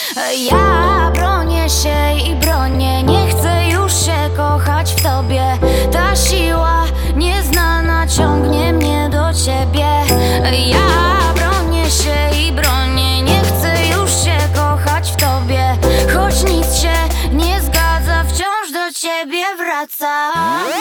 Ja bronię się i bronię, nie chcę już się kochać w tobie. Ta siła nieznana ciągnie mnie do ciebie. Ja bronię się i bronię, nie chcę już się kochać w tobie. Choć nic się nie zgadza, wciąż do ciebie wraca.